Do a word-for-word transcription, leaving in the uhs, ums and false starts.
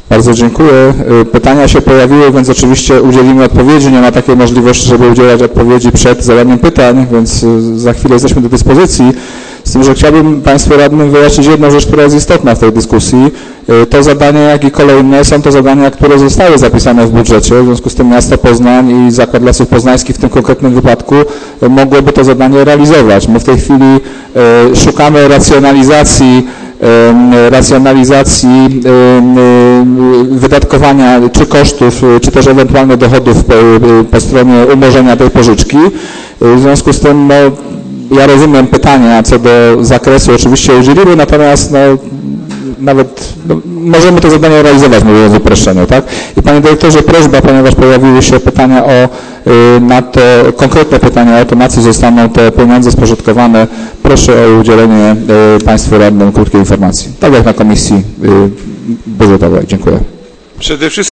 Bardzo dziękuję. Pytania się pojawiły, więc oczywiście udzielimy odpowiedzi. Nie ma takiej możliwości, żeby udzielać odpowiedzi przed zadaniem pytań, więc za chwilę jesteśmy do dyspozycji. Z tym, że chciałbym Państwu radnym wyjaśnić jedną rzecz, która jest istotna w tej dyskusji. To zadanie, jak i kolejne, są to zadania, które zostały zapisane w budżecie. W związku z tym miasto Poznań i Zakład Lasów Poznańskich w tym konkretnym wypadku mogłoby to zadanie realizować. My w tej chwili szukamy racjonalizacji racjonalizacji wydatkowania czy kosztów, czy też ewentualnie dochodów po, po stronie umorzenia tej pożyczki. W związku z tym no, ja rozumiem pytania co do zakresu, oczywiście udzielimy, natomiast no, nawet no, możemy to zadanie realizować, mówiąc o uproszczeniu, tak? I Panie Dyrektorze, prośba, ponieważ pojawiły się pytania o y, na to, konkretne pytania o to, na co zostaną te pieniądze spożytkowane, proszę o udzielenie y, Państwu radnym krótkiej informacji, tak jak na komisji y, budżetowej. Dziękuję. Przede wszystkim